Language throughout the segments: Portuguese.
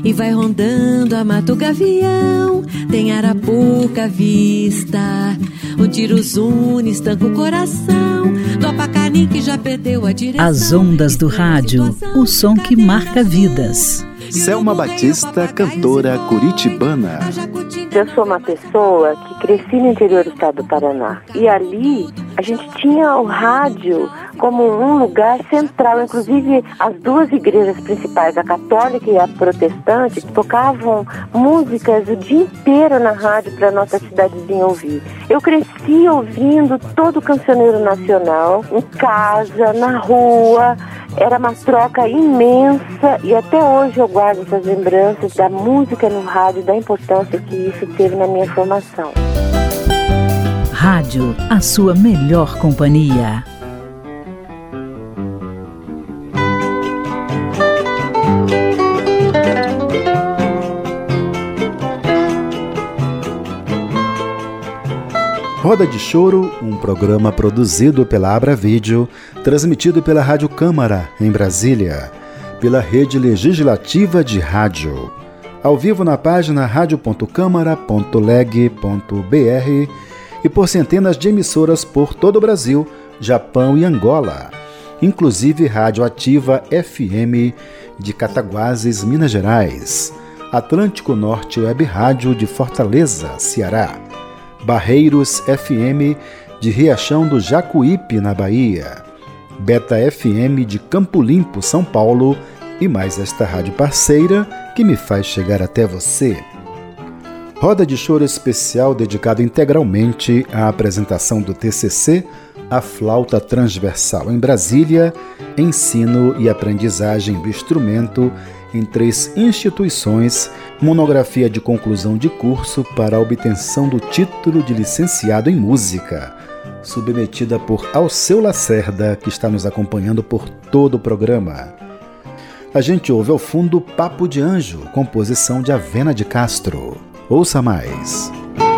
e vai rondando a mata o gavião. Tem arapuca à vista, o tiro zune estanca o coração do apacarim que já perdeu a direção. As ondas do rádio, o som que marca vidas. Selma Batista, cantora curitibana. Eu sou uma pessoa que cresci no interior do estado do Paraná. E ali a gente tinha o rádio como um lugar central. Inclusive as duas igrejas principais, a católica e a protestante, tocavam músicas o dia inteiro na rádio para nossa cidadezinha ouvir. Eu cresci ouvindo todo o cancioneiro nacional, em casa, na rua. Era uma troca imensa e até hoje eu guardo essas lembranças da música no rádio, da importância que isso teve na minha formação. Rádio, a sua melhor companhia. Roda de Choro, um programa produzido pela Abra Vídeo, transmitido pela Rádio Câmara, em Brasília, pela Rede Legislativa de Rádio, ao vivo na página radio.câmara.leg.br e por centenas de emissoras por todo o Brasil, Japão e Angola, inclusive Rádio Ativa FM de Cataguases, Minas Gerais, Atlântico Norte Web Rádio de Fortaleza, Ceará, Barreiros FM de Riachão do Jacuípe, na Bahia, Beta FM de Campo Limpo, São Paulo, e mais esta rádio parceira que me faz chegar até você. Roda de Choro especial dedicado integralmente à apresentação do TCC, a flauta transversal em Brasília, ensino e aprendizagem do instrumento em 3 instituições, monografia de conclusão de curso para a obtenção do título de licenciado em música, submetida por Alceu Lacerda, que está nos acompanhando por todo o programa. A gente ouve ao fundo Papo de Anjo, composição de Avena de Castro. Ouça mais.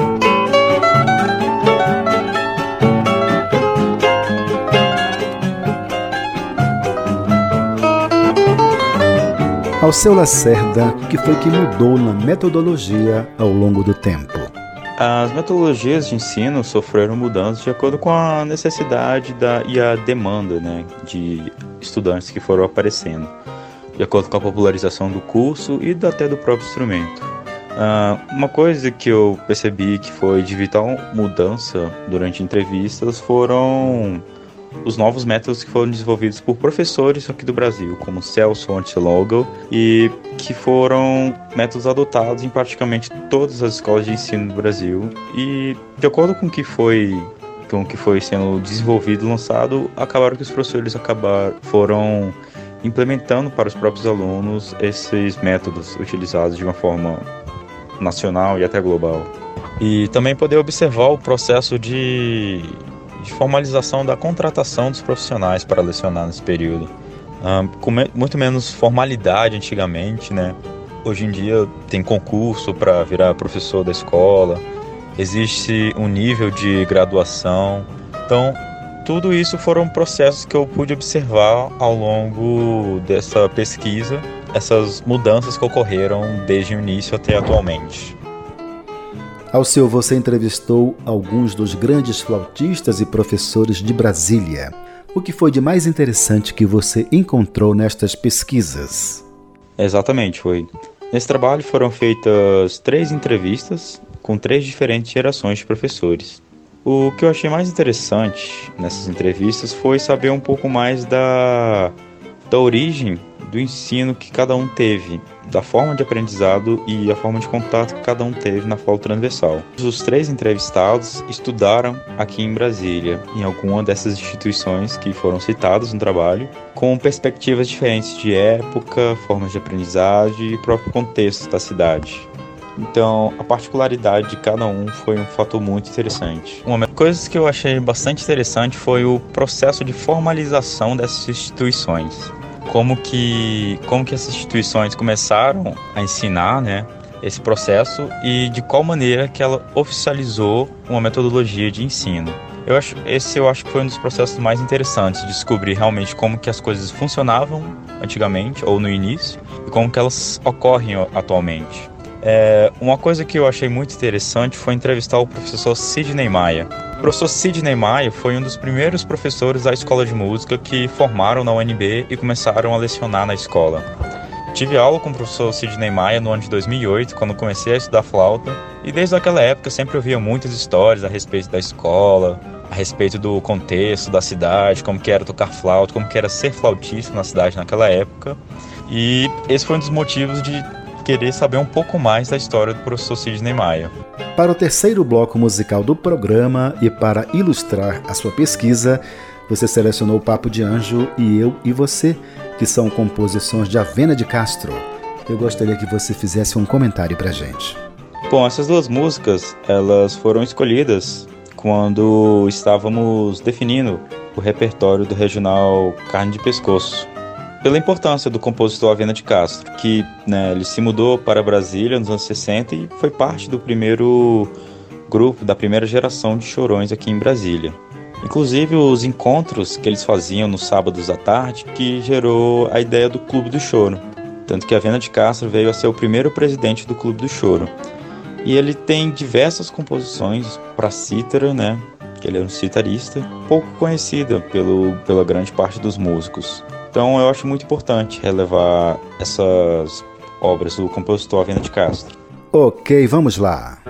Alceu Lacerda, que foi que mudou na metodologia ao longo do tempo? As metodologias de ensino sofreram mudanças de acordo com a necessidade e a demanda, de estudantes que foram aparecendo, de acordo com a popularização do curso e até do próprio instrumento. Uma coisa que eu percebi que foi de vital mudança durante entrevistas foram os novos métodos que foram desenvolvidos por professores aqui do Brasil, como Celso Antilogo, e que foram métodos adotados em praticamente todas as escolas de ensino do Brasil. E, de acordo com o que foi sendo desenvolvido e lançado, acabaram que os professores foram implementando para os próprios alunos esses métodos utilizados de uma forma nacional e até global. E também poder observar o processo de formalização da contratação dos profissionais para lecionar nesse período. Com muito menos formalidade antigamente, Hoje em dia tem concurso para virar professor da escola, existe um nível de graduação. Então, tudo isso foram processos que eu pude observar ao longo dessa pesquisa, essas mudanças que ocorreram desde o início até atualmente. Alceu, você entrevistou alguns dos grandes flautistas e professores de Brasília. O que foi de mais interessante que você encontrou nestas pesquisas? Exatamente, foi. Nesse trabalho foram feitas 3 entrevistas com 3 diferentes gerações de professores. O que eu achei mais interessante nessas entrevistas foi saber um pouco mais da origem do ensino que cada um teve, da forma de aprendizado e a forma de contato que cada um teve na flauta transversal. Os 3 entrevistados estudaram aqui em Brasília, em alguma dessas instituições que foram citadas no trabalho, com perspectivas diferentes de época, formas de aprendizagem e próprio contexto da cidade. Então, a particularidade de cada um foi um fator muito interessante. Uma das coisas que eu achei bastante interessante foi o processo de formalização dessas instituições. Como que essas instituições começaram a ensinar, esse processo e de qual maneira que ela oficializou uma metodologia de ensino. Eu acho que foi um dos processos mais interessantes, de descobrir realmente como que as coisas funcionavam antigamente ou no início e como que elas ocorrem atualmente. Uma coisa que eu achei muito interessante foi entrevistar o professor Sidney Maia. O professor Sidney Maia foi um dos primeiros professores da escola de música que formaram na UNB e começaram a lecionar na escola. Tive aula com o professor Sidney Maia no ano de 2008, quando comecei a estudar flauta, e desde aquela época eu sempre ouvia muitas histórias a respeito da escola, a respeito do contexto da cidade, como que era tocar flauta, como que era ser flautista na cidade naquela época. E esse foi um dos motivos de querer saber um pouco mais da história do professor Sidney Maia. Para o terceiro bloco musical do programa e para ilustrar a sua pesquisa, você selecionou Papo de Anjo e Eu e Você, que são composições de Avena de Castro. Eu gostaria que você fizesse um comentário pra gente. Bom, essas duas músicas, elas foram escolhidas quando estávamos definindo o repertório do regional Carne de Pescoço, pela importância do compositor Avena de Castro, que ele se mudou para Brasília nos anos 60 e foi parte do primeiro grupo, da primeira geração de chorões aqui em Brasília. Inclusive os encontros que eles faziam nos sábados à tarde, que gerou a ideia do Clube do Choro. Tanto que Avena de Castro veio a ser o primeiro presidente do Clube do Choro. E ele tem diversas composições para cítara, que ele é um citarista, pouco conhecida pela grande parte dos músicos. Então eu acho muito importante relevar essas obras do compositor Avena de Castro. Ok, vamos lá.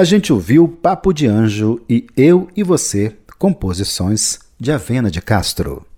A gente ouviu Papo de Anjo e Eu e Você, composições de Avena de Castro.